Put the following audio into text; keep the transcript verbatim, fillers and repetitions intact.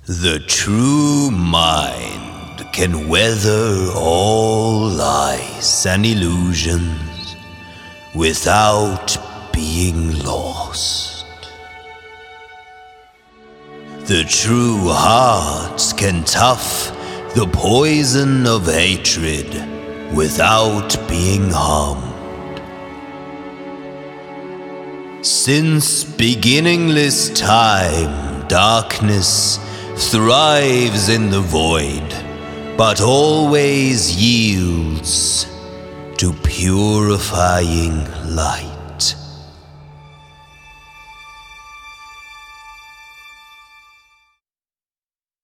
The true mind can weather all lies and illusions without being lost. The true heart can tough the poison of hatred without being harmed. Since beginningless time, darkness thrives in the void, but always yields to purifying light.